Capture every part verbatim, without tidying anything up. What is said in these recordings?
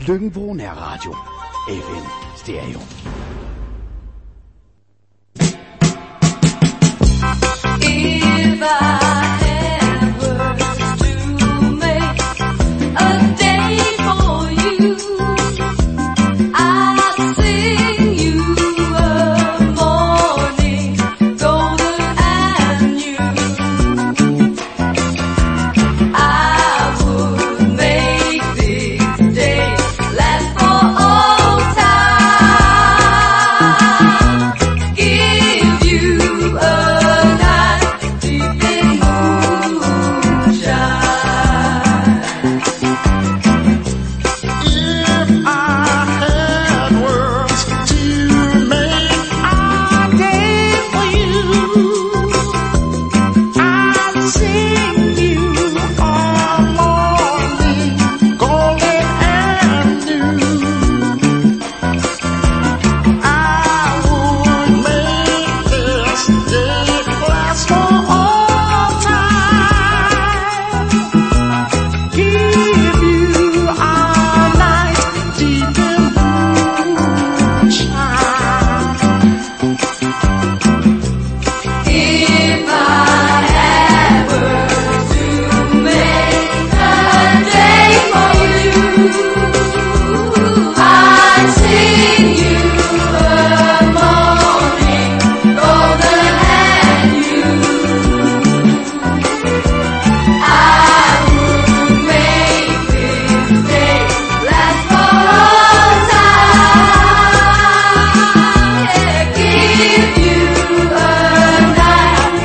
Lykken Nærradio. F M Stereo. If I ever to make a day for you, I'd sing you a morning golden and new. I would make this day last for all time. Give you a night deep in moonshine. If I had words to make a day for you, I'd sing you a morning golden and new. I would make this day last for all time. Give you a night deep in moonshine. If I had words to make a day for you, I'd sing you a morning golden and new. I would make this day last for all time. Yeah, give you a night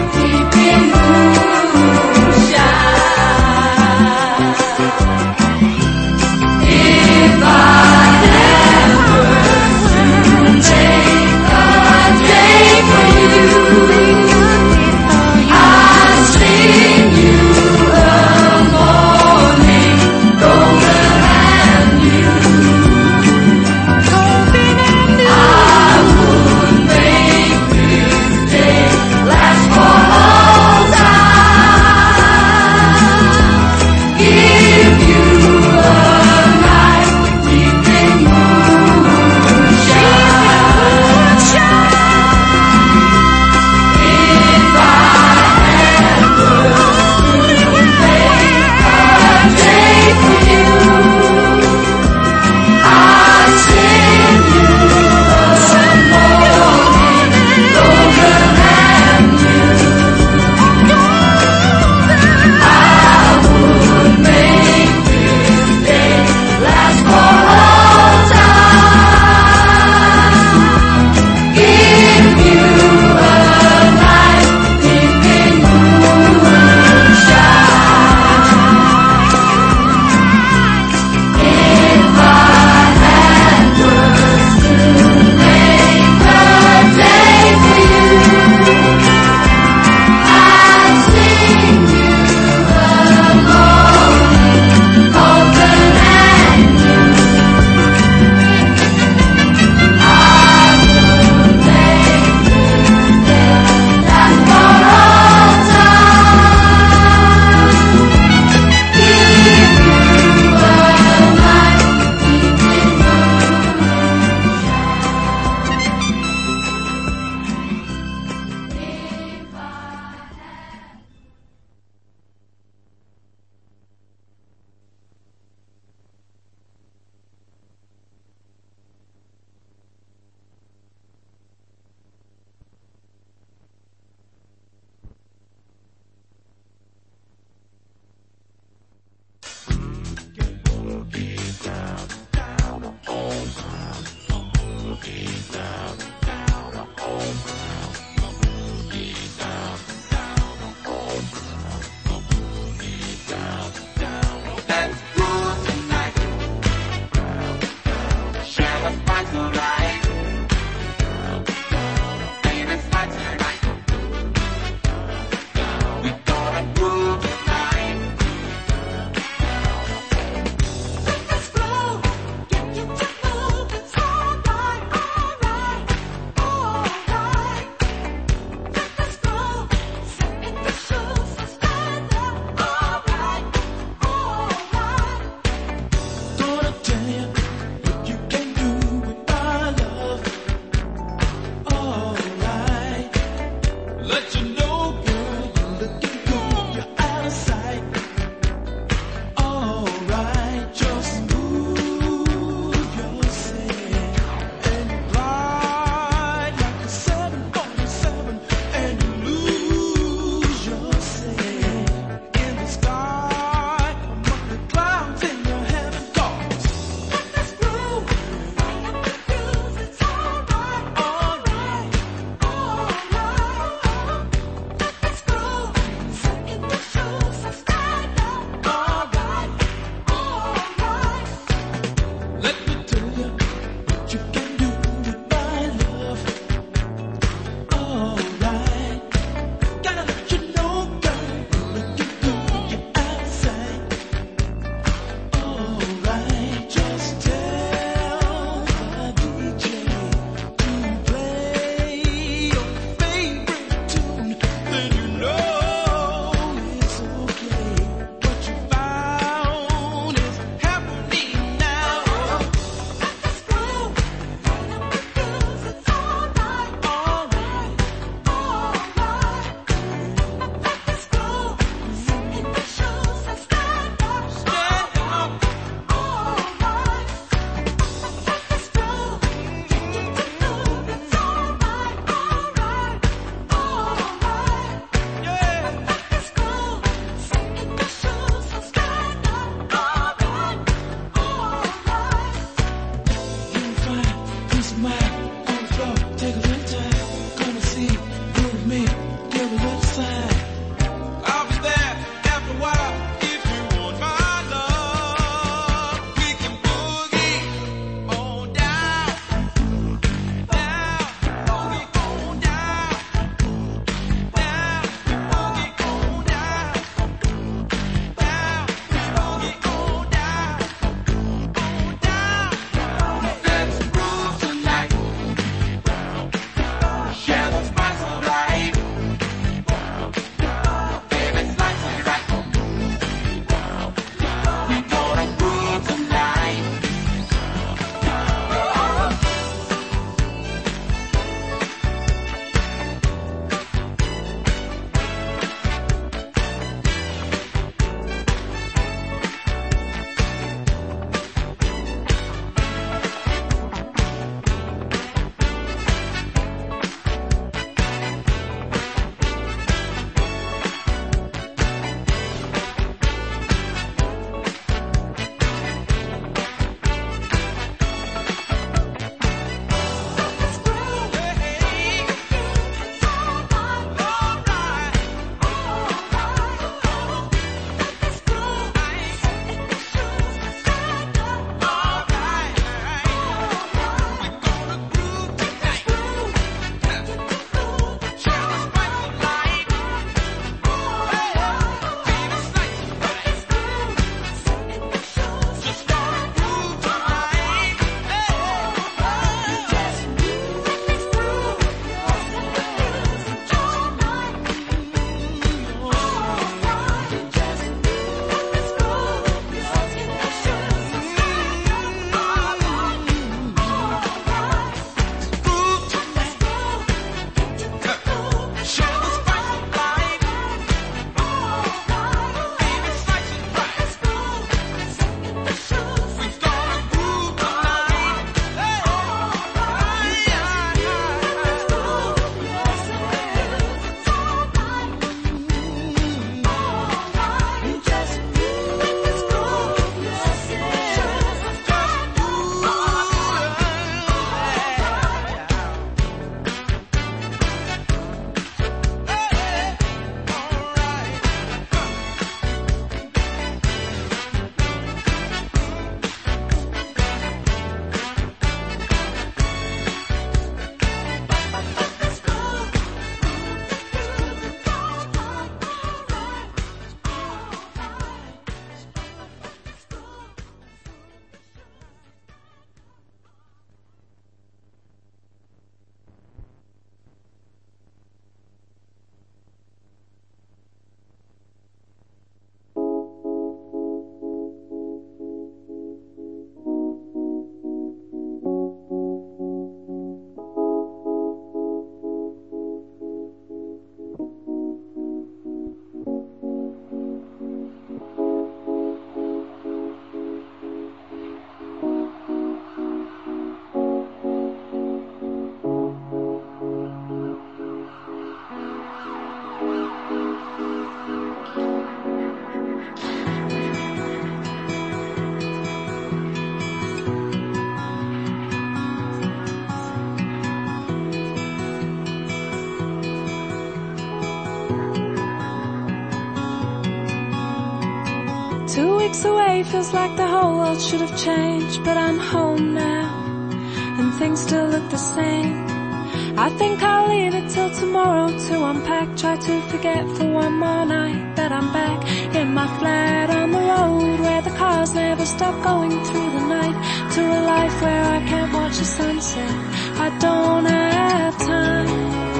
Two weeks away feels like the whole world should have changed, but I'm home now and things still look the same. I think I'll leave it till tomorrow to unpack, try to forget for one more night that I'm back in my flat on the road where the cars never stop going through the night, to a life where I can't watch the sunset. I don't have time,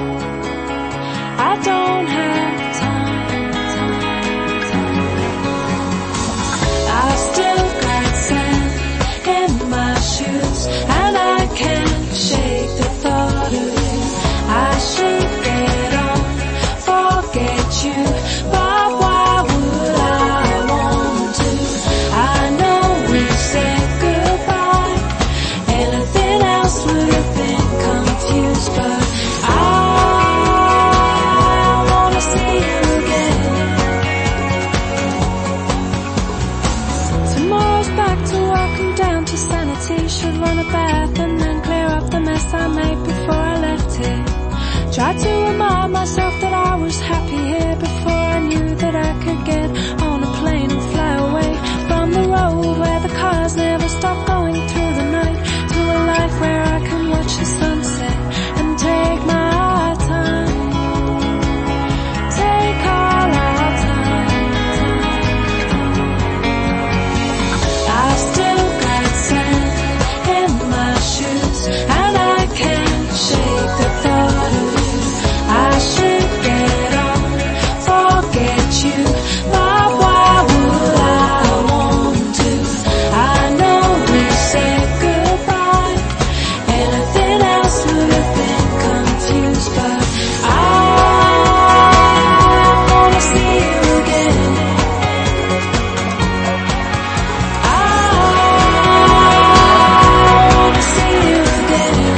I don't have time, time, time. I've still got sand in my shoes and I can't shake the thought of you. I should get on, forget you, but why would I want to? I know we said goodbye, anything else would have been confused, but I wanna see you again. Tomorrow's back to work and down to sanity, should run a bath and then clear up the mess I made before I left here. Tried to remind myself that I was happy here before I knew that I could get on a plane and fly away from the road where the cars never stop going through the night, to a life where I can watch the sunset and take my time, take all our time, time. I've still got sand in my shoes and I can't shake the thought of you. I should get on, forget you, but why would I want to? I know we said goodbye, anything else would have been confused, but I wanna see you again. I wanna see you again.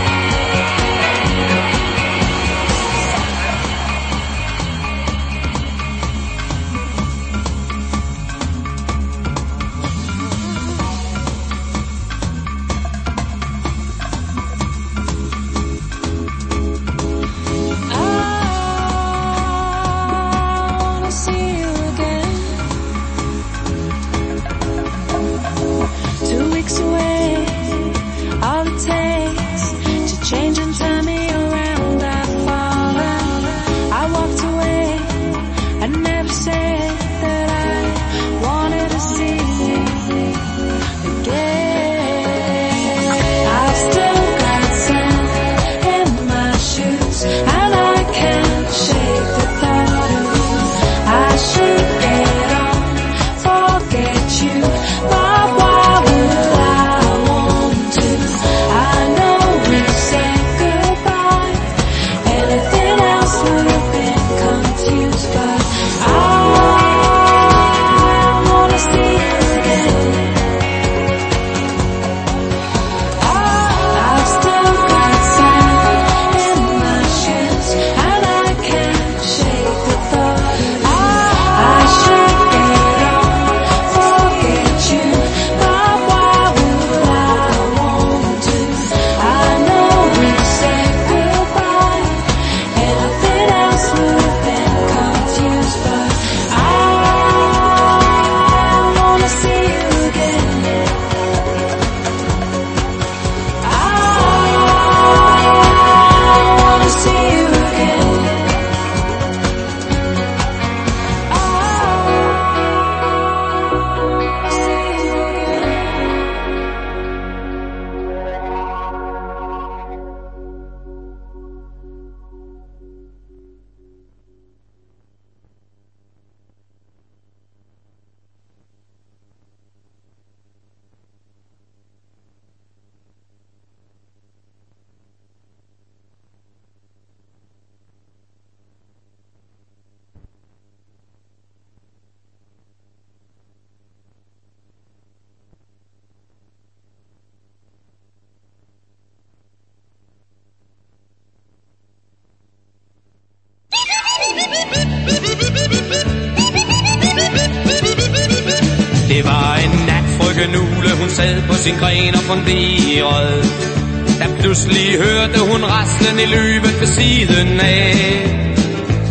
Two weeks away, all it takes to change and turn me around. I've fallen, I walked away, I never said that I wanted to see you again. I've still got sand in my shoes and I can't shake the thought of you. I should get on, forget you, but why would I want to? I know we said goodbye, anything else would have been confused, but I wanna see you again. I've still got sand in my shoes and I can't shake the thought of you. I should get on, forget you, but why would I want to? I know we said goodbye, anything else would have been confused, but I wanna see you again. I wanna see you again. I wanna see you again. Det var en nat, frøken Ugle, hun sad på sin gren og funderede, da pludselig hørte hun raslen i løbet ved siden af. Og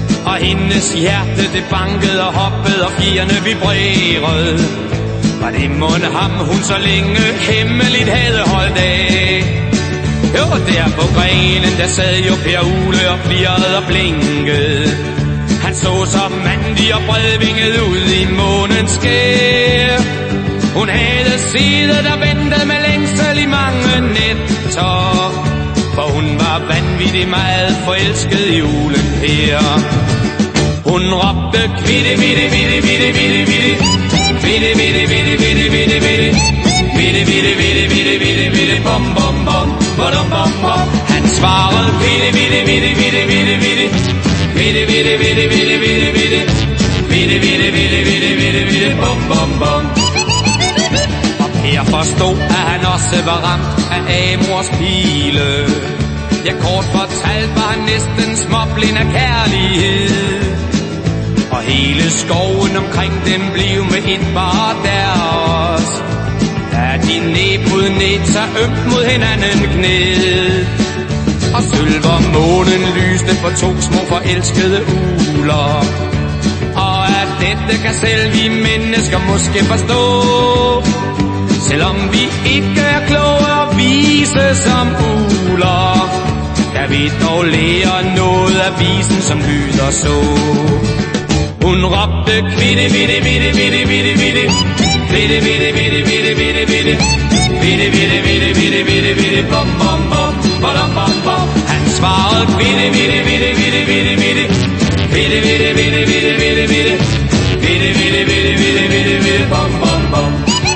hendes hjerte det bankede og hoppede og fjerne vibrerede. Var det mon ham hun så længe hemmeligt havde holdt af? Jo, der på grenen der sad jo Per Ule og flirrede og blinkede. Han så så mandig og bredvinget ud i månens skær. Hun havde siddet og ventet med længsel i mange nætter, for hun var vanvittig meget forelsket i Ulen Per. Hun råbte kvitte, vitte, vitte, vitte, vitte, vitte, vitte, vitte, vitte, vitte, vitte, vitte, vitte, vitte, vitte, vitte, vitte, vitte, bom, bom, bom, bom, bom, bom. Han svarede vitte, vitte, vitte, vitte, vitte, vitte, vitte, vitte, vitte, vitte, vitte, vitte, vitte, vitte, vitte, vitte, vitte, vitte, bom, bom, bom. Og Per forstod, at han også var ramt af Amors pile. Ja, kort fortalt var han næsten småblind af kærlighed. Og hele skoven omkring dem blev med et bare deres. Da de næbud ned, så ømt mod hinanden knæet. Og sølver månen lyste på to små forelskede uler. Og at dette kan selv vi mennesker måske forstå. Selvom vi ikke er kloge og vise som uler, kan vi dog lære noget af visen, som lyder så. Hun råbte kvitte, vitte, vitte, vitte, vitte, vitte, vitte, vitte, vitte, vitte, vitte, vitte, vitte, vitte, vitte, vitte, vitte, vitte, bom, bom, bom, bom, bom, bom. Han svarede kvitte, vitte, vitte, vitte, vitte, vitte, vitte, vitte, vitte, vitte, vitte, vitte, vitte, vitte, vitte, vitte, vitte, vitte, bom, bom, bom.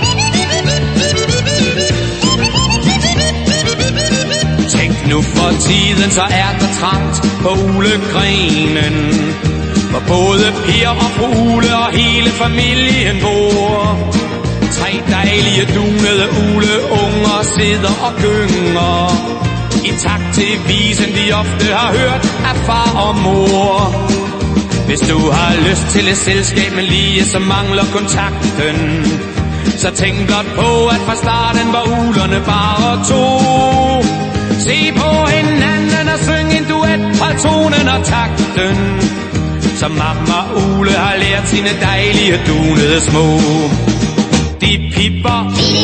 Tænk nu for tiden, så er der trangt på ulegrenen, hvor både Per og fru Ule og hele familien bor. Tre dejlige dunede uleunger sidder og gynger i takt til visen, de ofte har hørt af far og mor. Hvis du har lyst til et selskab, men lige så mangler kontakten, så tænk blot på, at fra starten var ulerne bare to. Se på hinanden og syng en duet, hold tonen og takten, som mamma Ule har lært sine dejlige dunede små. De pipper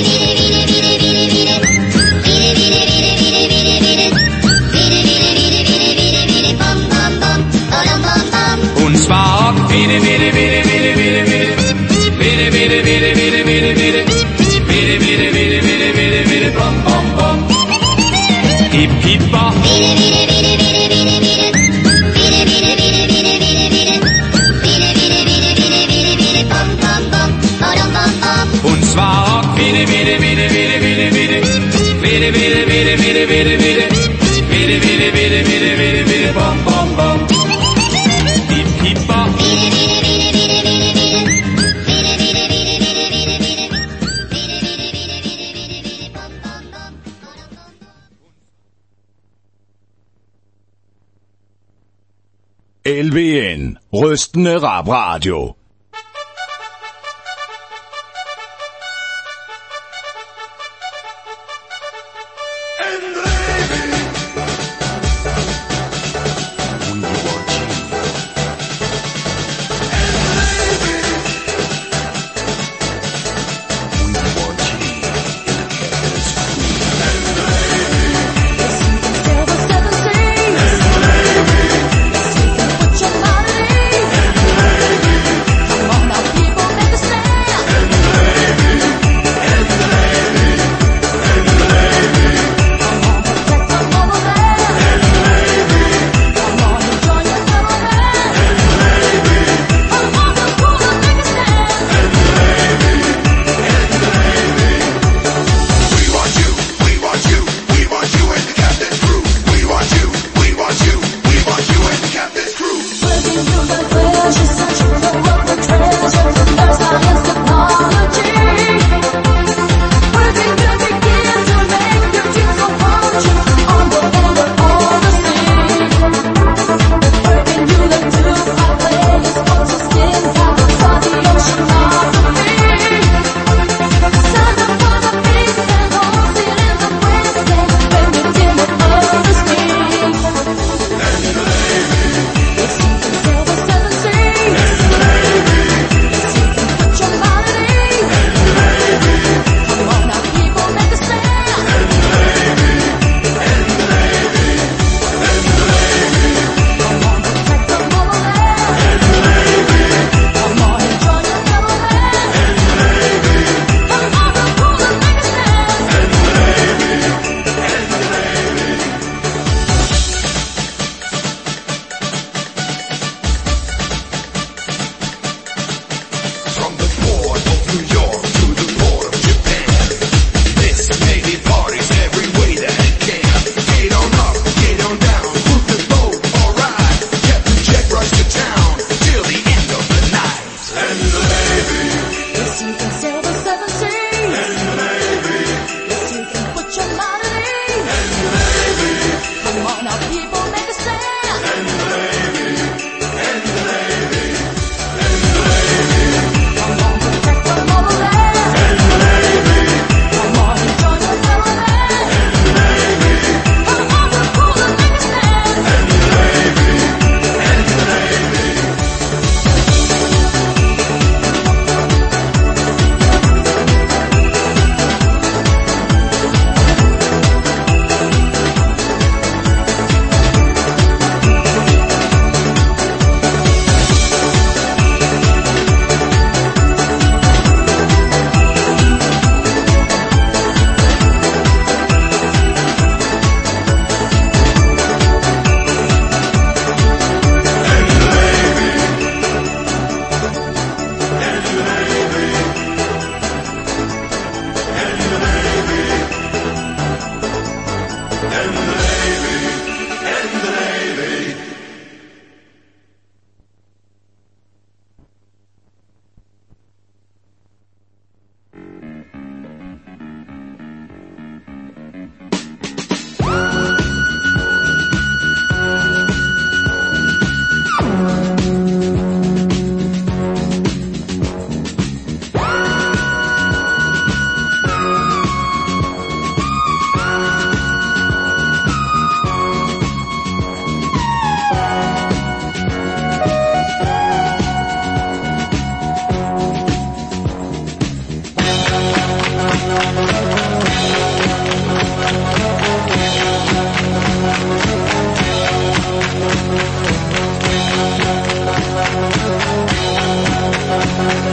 hun svarer vitte, vitte, vitte, vitte, vitte, vitte, vitte, vitte, vitte, vitte, vitte, vitte, vitte, vitte, vitte, vitte, vitte, vitte, bom, bom, bom. De pipper hun svarer vitte, vitte, vitte, vitte, vitte, vitte, vitte, vitte, vitte, vitte, vitte, vitte, vitte, vitte, vitte, vitte, vitte, vitte, bom, bom, bom. De pipper L V N, rystende rap radio.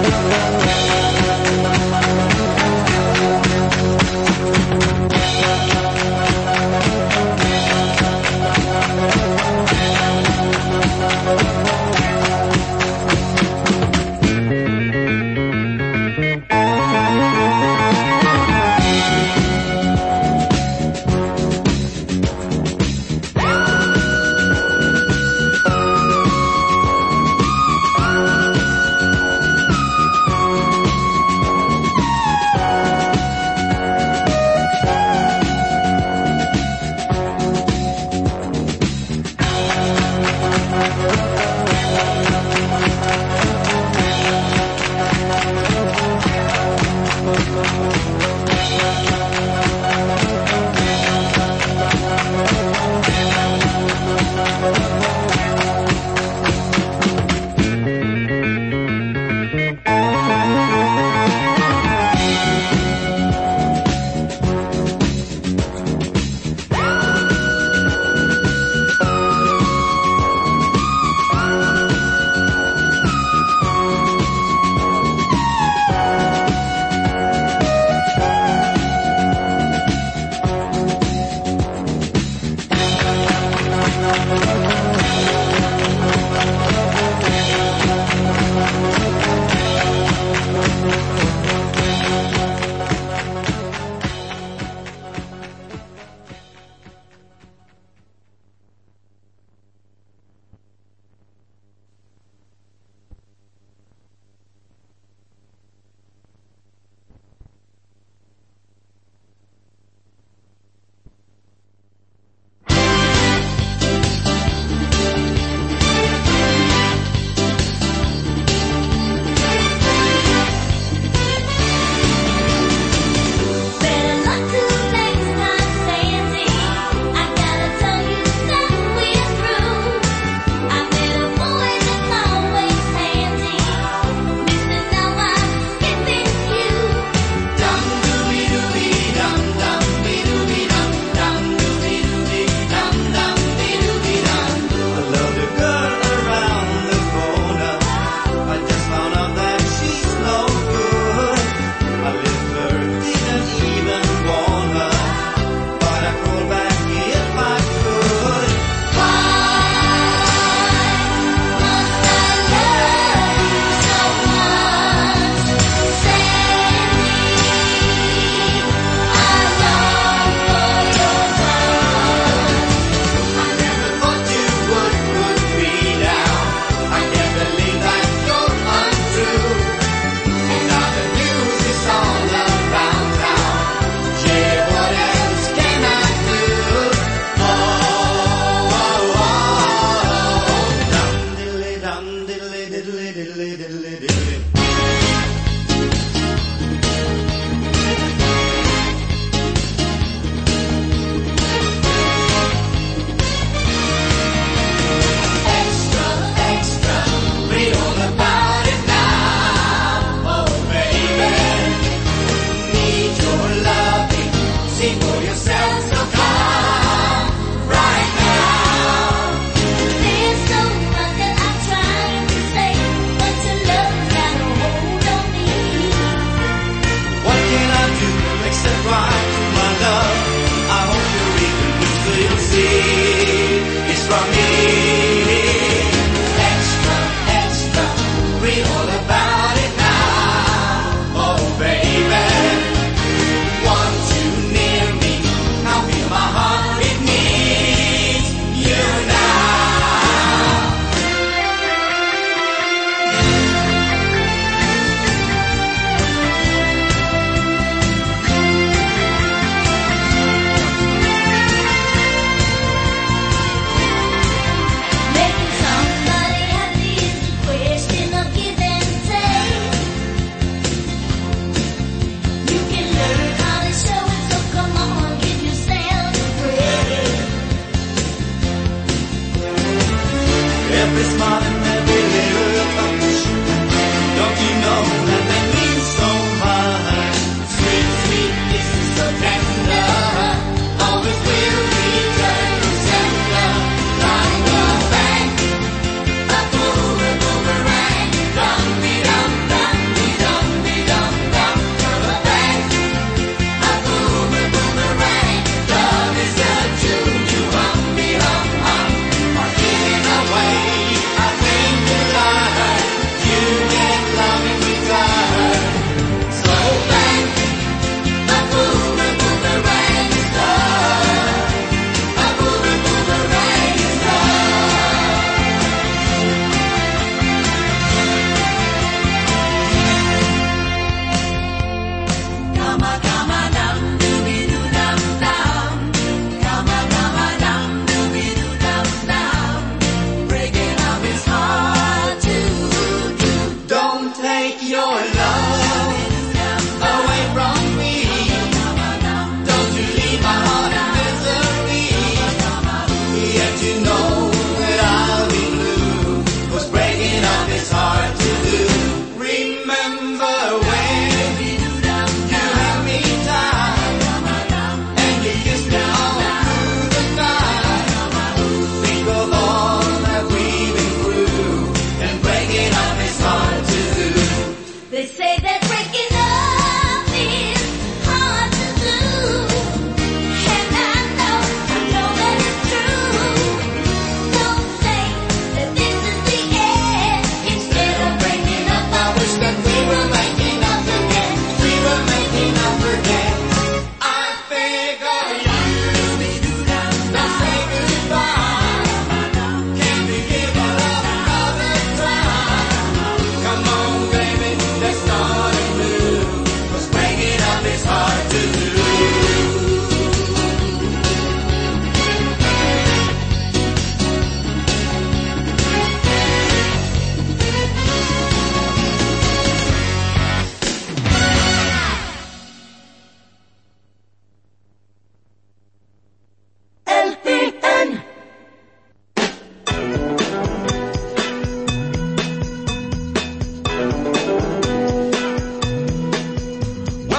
There's so much that I'm trying to say, but to love now.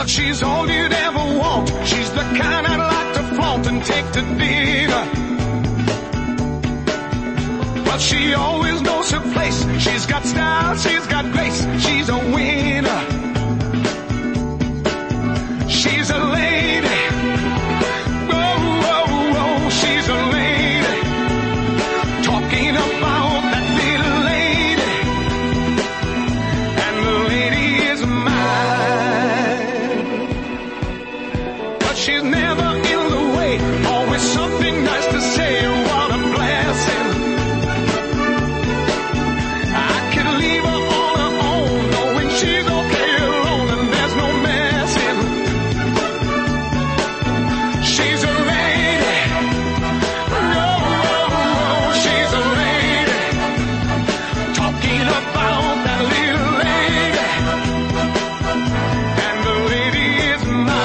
she's all you'd ever want. She's the kind I'd like to flaunt and take to dinner. But she always knows her place. She's got style, she's got grace. She's a winner. She's a lady. Oh, oh, oh, she's a lady. Talking about that little lady. And the lady is mine. But she's never in the way. Always something nice to say. What a blessing. I can leave her on her own, knowing she's okay alone and there's no messing. She's a lady. Oh, oh, oh, she's a lady. Talking about that little lady. And the lady is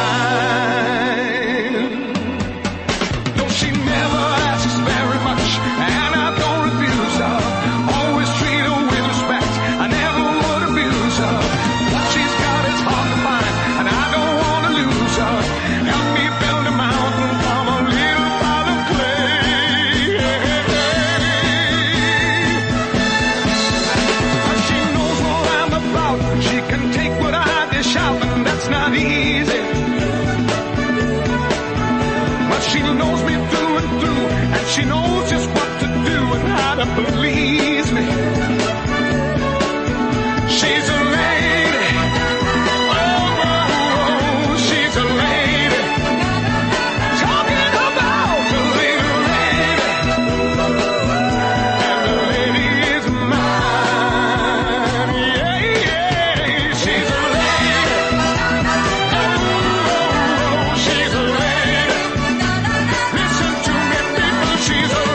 mine. Though she never asks very much, and I don't refuse her. Always treat her with respect. I never would abuse her. What she's got is hard to find, and I don't want to lose her. Help me build a mountain from a little pile of clay. But she knows what I'm about. She can take what I dish out, and that's not easy. But she knows me through and through, and she knows just what to do and how to please me. She's a lady. Oh, oh, oh, she's a lady. Talking about the little lady. And the lady is mine. Yeah, yeah, she's a lady. Oh, oh, oh, she's a lady. Listen to me, people, she's a lady.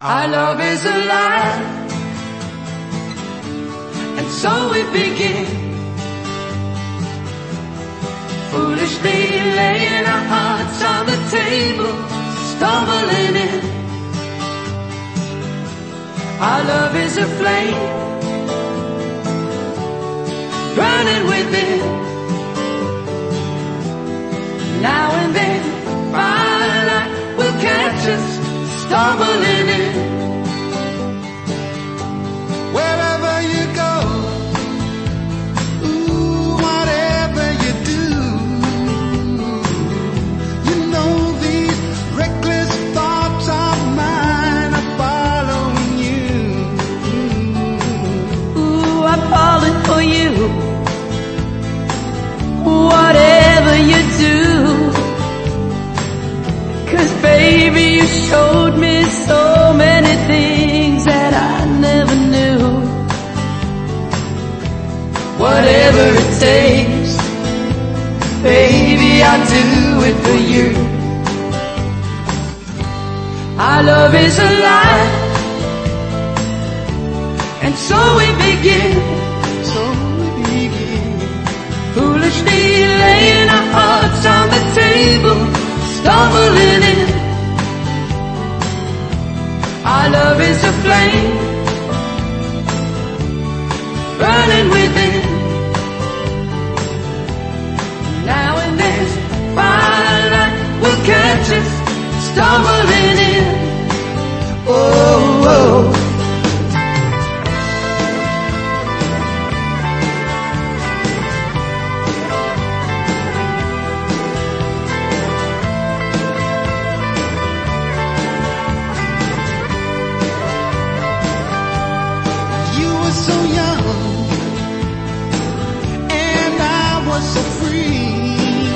Our love is alive, and so we begin, foolishly laying our hearts on the table, stumbling in. Our love is a flame, burning within. Now and then, firelight will catch us, stumbling in. Wherever you go, ooh, whatever you do, you know these reckless thoughts of mine are following you. Ooh, I'm falling for you, whatever you do. 'Cause baby, you showed me so many things that I never knew. Whatever it takes, baby, I'll do it for you. Our love is alive, and so we begin, So we begin. foolishly laying our hearts on the table, stumbling in. Our love is a flame, burning within. Now and then, firelight will catch us, stumbling in. Oh, oh. You were so young, and I was so free.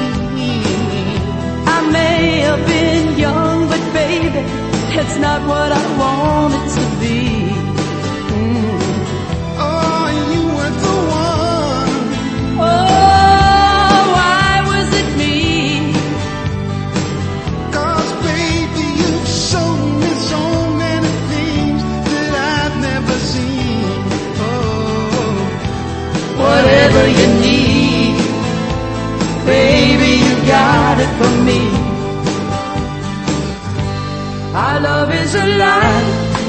I may have been young, but baby, that's not what I wanted to be. Mm. Oh, you were the one. Oh, why was it me? 'Cause baby, you've shown me so many things that I've never seen. Oh, Whatever you need, baby, you got it for me. Our love is alive,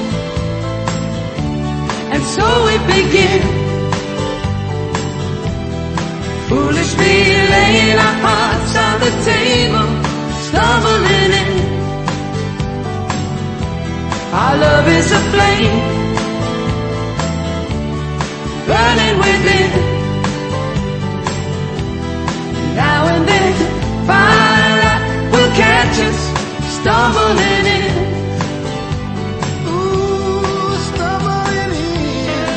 and so we begin, foolishly laying our hearts on the table, stumbling in. Our love is a flame, burning within. Now and then, firelight will catch us, stumbling in. ooh, stumbling in.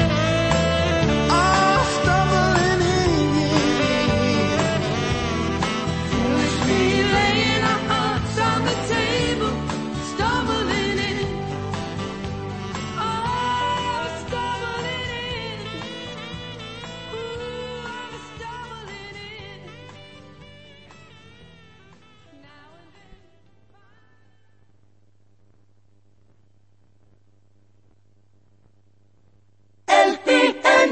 Oh, stumbling in. Foolishly laying our hearts on the table, stumbling in. Oh, stumbling in. Ooh, stumbling in. Now and then. L P N.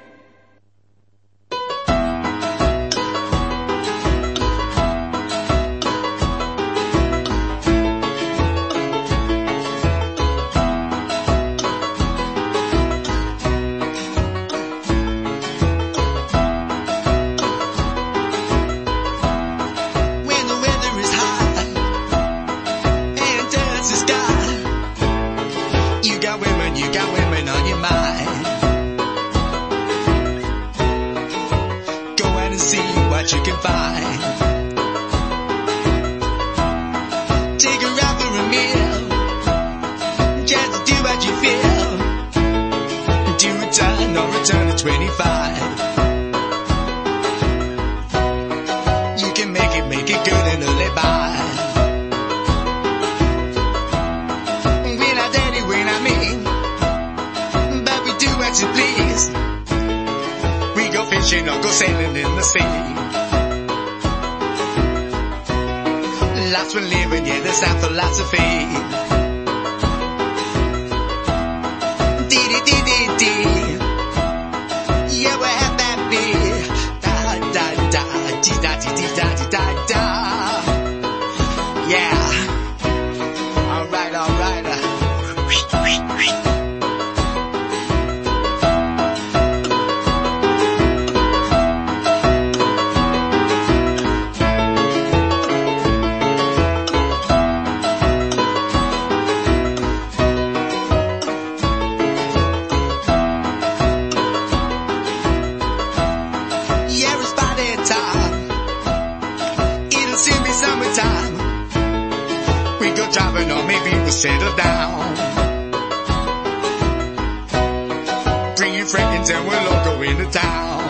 When the weather is hot and dirty sky, you got women, you got women on your mind. Go out and see what you can find. Take her out for a meal, just to do what you feel. Do a turn or return to twenty-five. You can make it, make it good and early by. We're not daddy, we're not me, but we do what you please. We go fishing or go sailing in the sea. Life's been living, yeah, that's our philosophy. dee. Yeah, we're happy. Da da da, dee da dee dee da dee da da. Yeah. All right, all right. Uh. Driving or maybe we'll settle down. Bring your friends and we'll all go into town.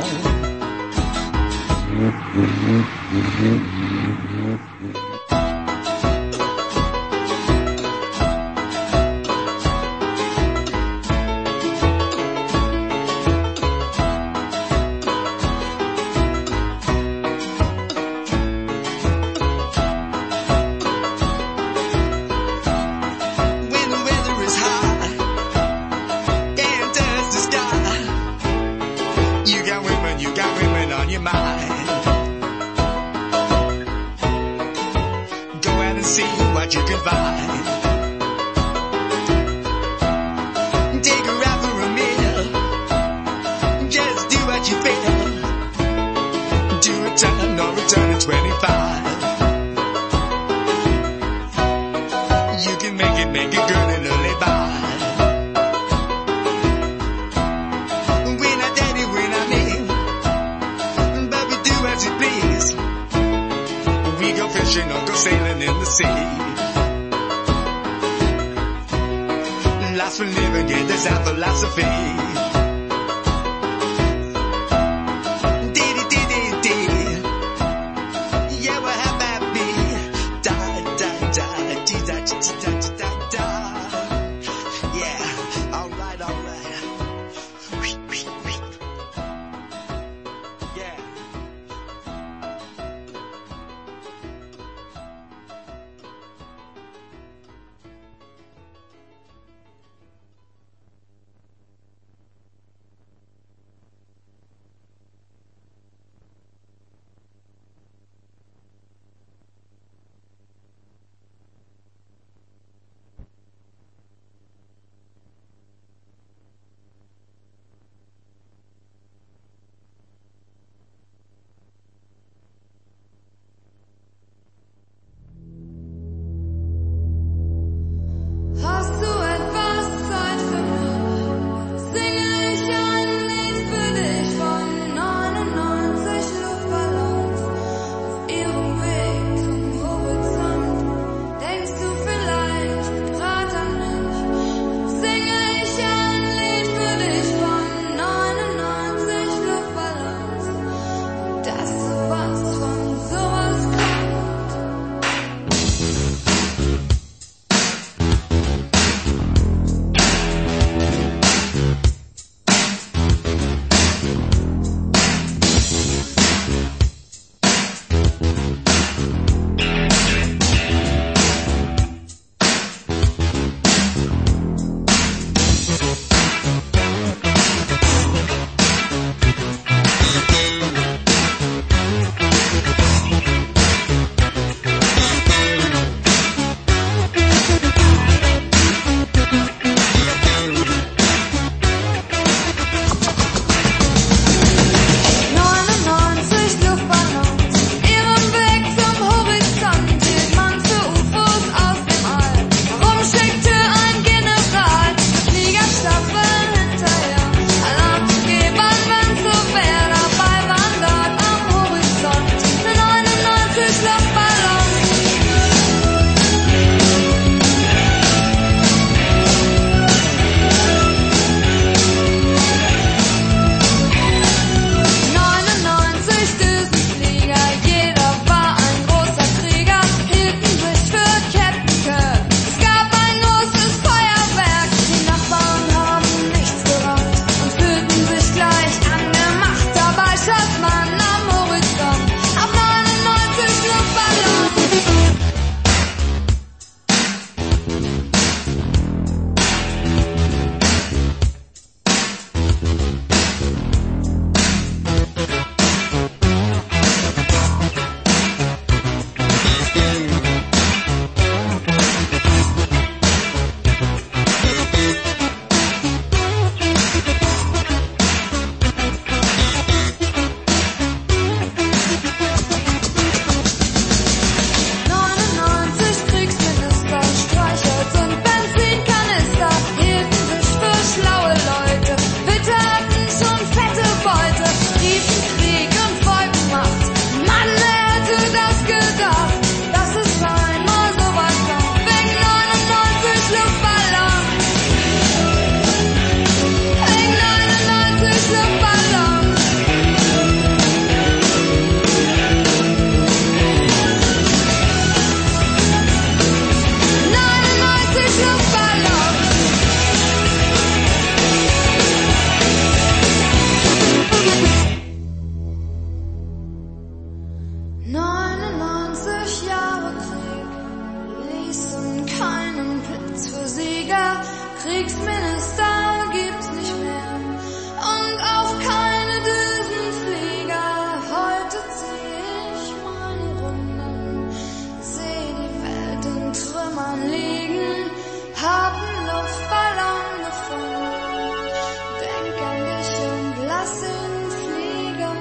Nix Minister gibt's nicht mehr und auch keine Düsenflieger. Heute zieh ich meine Runden, seh die Welt in Trümmern liegen, hab 'n Luftballon gefunden, denk an dich und lass ihn fliegen.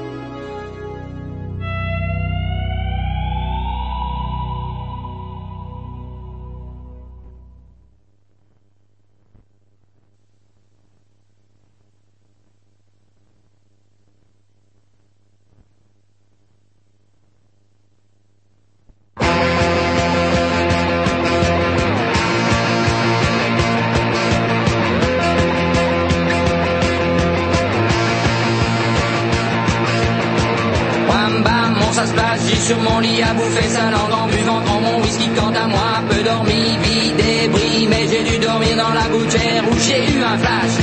Bam bam, on ça se passe, j'ai sur mon lit à bouffer sa langue en buvant dans mon whisky. Quant à moi, peu dormi, vie débris, mais j'ai dû dormir dans la gouttière où j'ai eu un flash.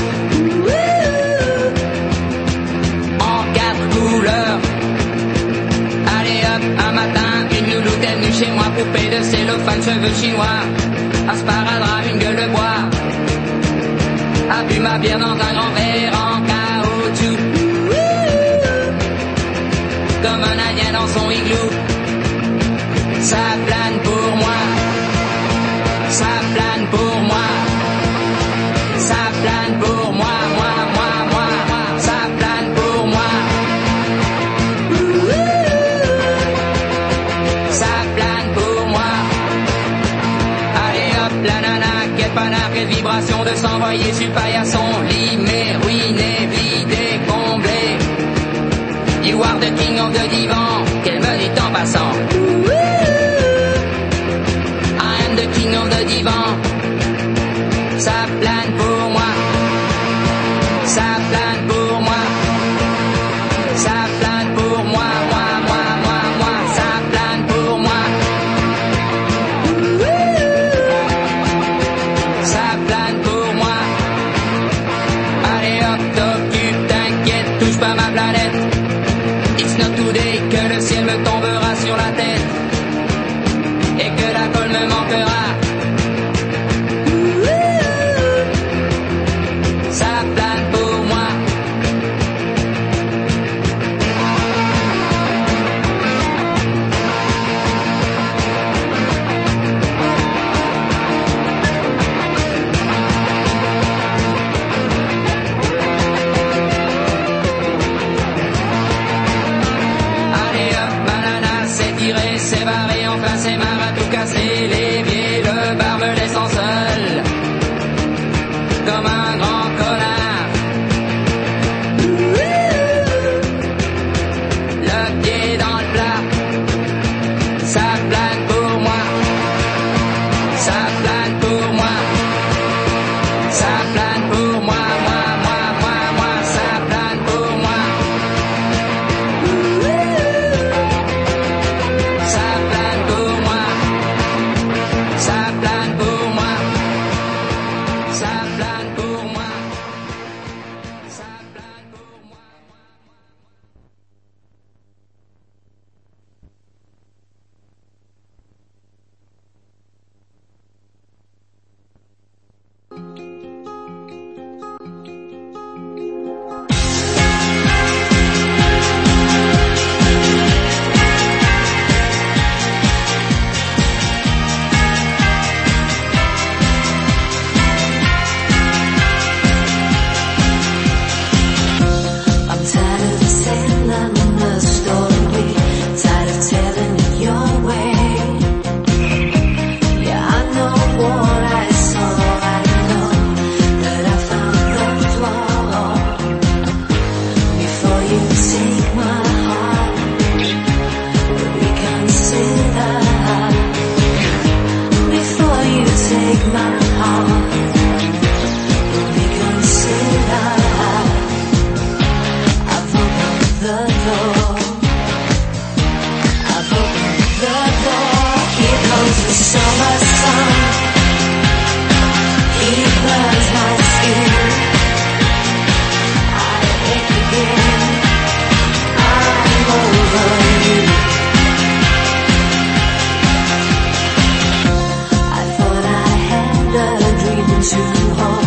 En quatre couleurs. Allez hop, un matin, une louloute est venue chez moi, poupée de cellophane, cheveux chinois, un sparadrap, une gueule de bois, a bu ma bière dans un grand verre en caoutchouc, comme un indien dans son igloo. Ça plane pour moi, ça plane pour moi, ça plane pour moi, moi, moi, moi, moi, ça plane pour moi. Ça plane pour moi. Allez hop, la nana, quel panard, quelle vibration de s'envoyer sur le paillasson. Limé, ruiné, vidé, comblé. You are the king of the divan, qu'elle me dit en passant. I am the king of the divan. Ça plane pour moi. Ça plane pour moi. Ça plane pour moi, moi, moi, moi, moi. Ça plane pour moi. Ça plane pour moi. Allez hop, t'occupe, t'inquiète, touche pas ma planète. It's not today que le ciel me tombera sur la tête et que la colle me manquera. Ça plane pour moi. Allez hop, banana, c'est tiré, c'est barré, enfin c'est marre à tout casser. L'évier, le bar me laissant seul, comme un grand connard. Le pied dans le plat, ça plane pour moi. Ça plane pour moi. Ça plane pour moi, moi, moi, moi, moi. Ça plane pour moi. Ça plane pour moi. Ça plane pour moi. Ça plane pour moi. Ça plane pour moi. I'm tired of telling the story, tired of telling it your way. Yeah, I know what I saw, I know that I found the flaw. Before you take my heart, reconsider. Before you take my heart, reconsider. I've opened the door. I've opened the door. Here comes the summer sun. He burns my skin. I ache again. I'm over you. I thought I had a dream to hold.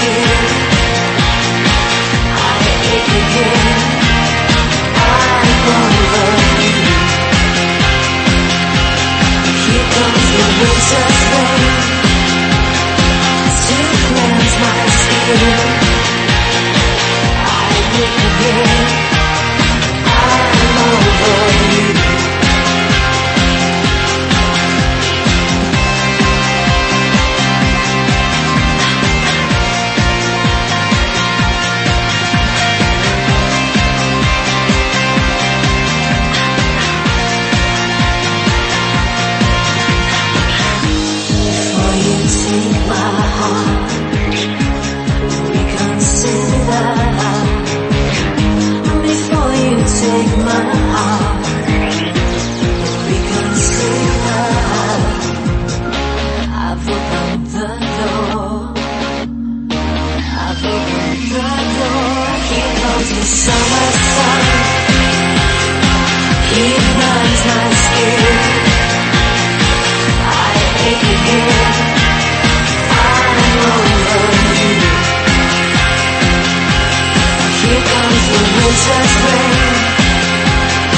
skin. I ache again. I'm over you. Here comes the winter's rain to cleanse my skin. I ache again. I'm over you. Take my heart, reconsider. Before you take my heart, reconsider. I've opened the door. I've opened the door. Here comes the summer sun. He burns my skin. I ache again. Here comes the winter's rain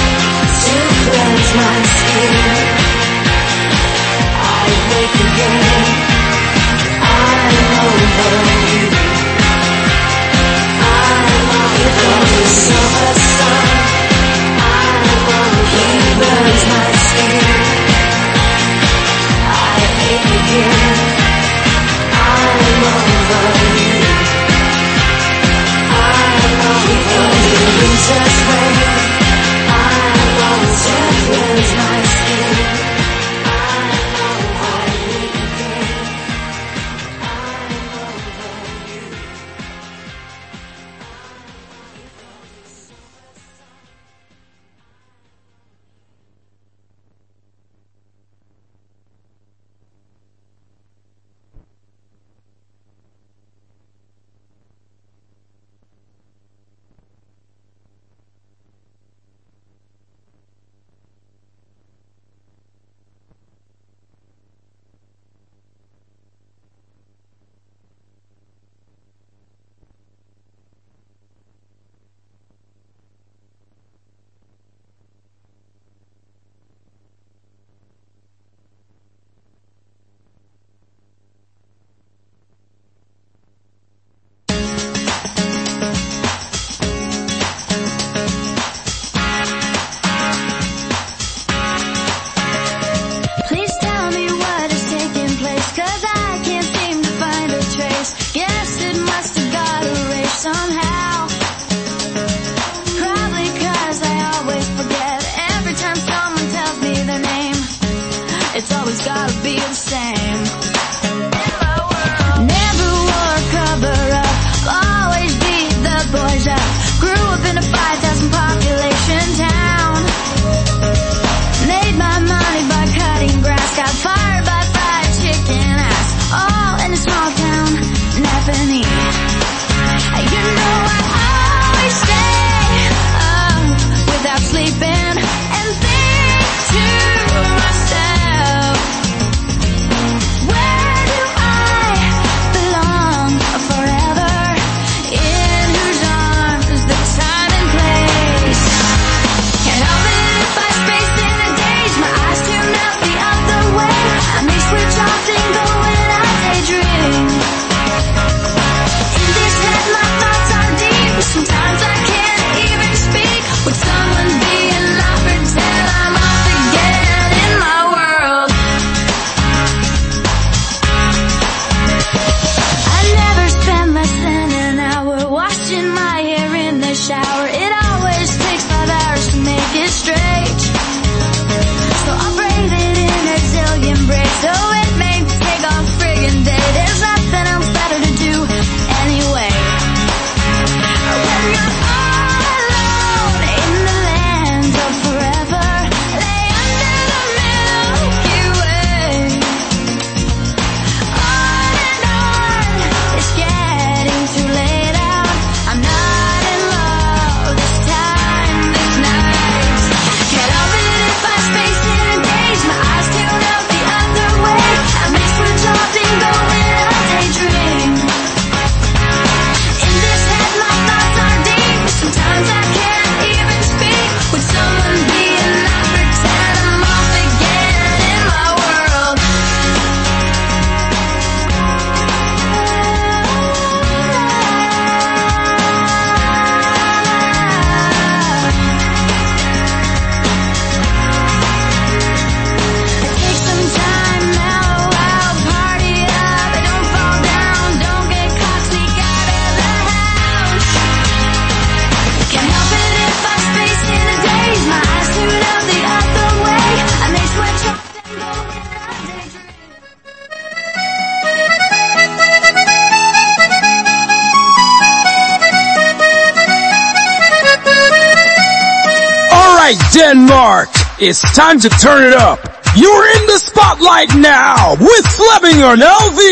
right, Denmark, it's time to turn it up. You're in the spotlight now with Fleming on L V.